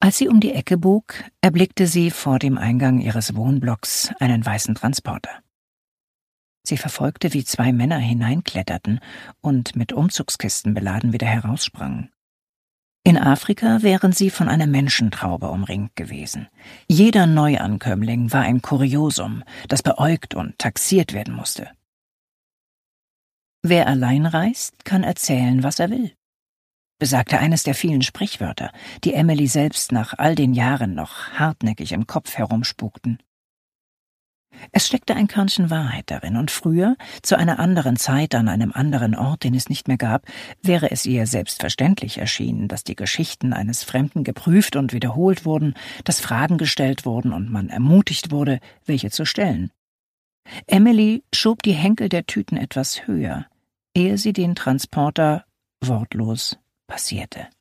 Als sie um die Ecke bog, erblickte sie vor dem Eingang ihres Wohnblocks einen weißen Transporter. Sie verfolgte, wie zwei Männer hineinkletterten und mit Umzugskisten beladen wieder heraussprangen. In Afrika wären sie von einer Menschentraube umringt gewesen. Jeder Neuankömmling war ein Kuriosum, das beäugt und taxiert werden musste. Wer allein reist, kann erzählen, was er will, besagte eines der vielen Sprichwörter, die Emily selbst nach all den Jahren noch hartnäckig im Kopf herumspukten. Es steckte ein Körnchen Wahrheit darin, und früher, zu einer anderen Zeit, an einem anderen Ort, den es nicht mehr gab, wäre es ihr selbstverständlich erschienen, dass die Geschichten eines Fremden geprüft und wiederholt wurden, dass Fragen gestellt wurden und man ermutigt wurde, welche zu stellen. Emily schob die Henkel der Tüten etwas höher, ehe sie den Transporter wortlos passierte.